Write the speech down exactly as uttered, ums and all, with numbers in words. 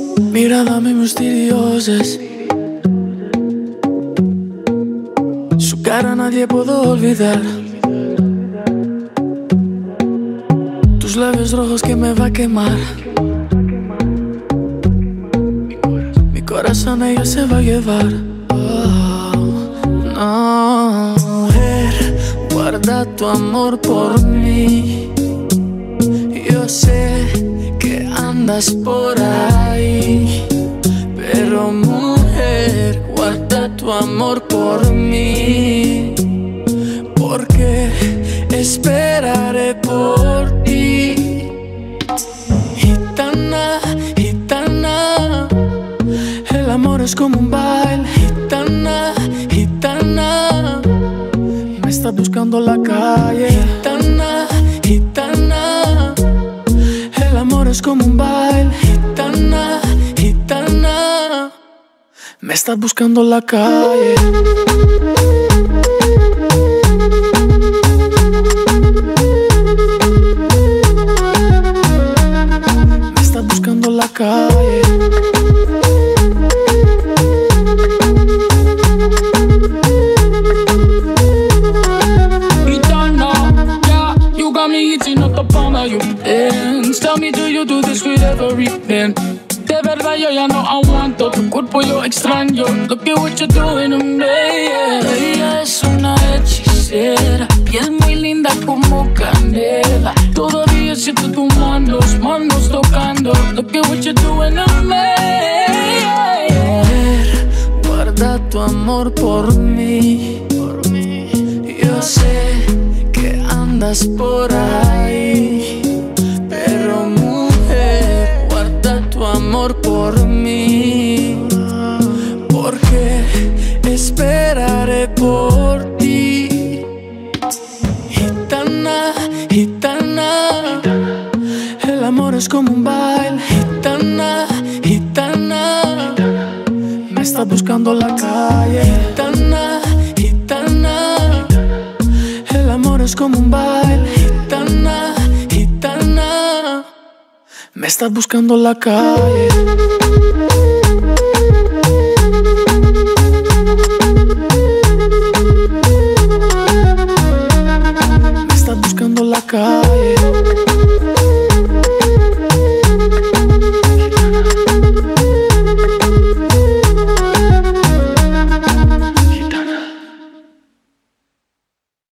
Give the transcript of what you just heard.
Miradame misteriosas, su cara nadie puedo olvidar. Tus labios rojos que me va a quemar. Mi corazón ella se va a llevar. Oh, no, mujer, guarda tu amor por mí. Yo sé que andas por ahí, pero mujer, guarda tu amor por mí, porque esperaré por ti. Gitana, gitana, el amor es como un baile. Gitana, gitana, me está buscando la calle. Gitana, gitana, el amor es como un baile. Gitana, gitana, me está buscando la calle. Me está buscando la calle. You dance. Tell me, do you do this with everything? De verdad yo ya no aguanto, tu cuerpo yo extraño. Look at what you're doing to me. Ella es una hechicera, piel muy linda como canela. Todavía siento tus manos, manos tocando. Look at what you're doing to me. Mujer, guarda tu amor por mí. Yo sé que andas por ahí, pero mujer, guarda tu amor por mí, porque esperaré por ti. Gitana, gitana, el amor es como un baile. Gitana, gitana, me está buscando la calle. Gitana, gitana, el amor es como un baile. Gitana, gitana, me está buscando la calle.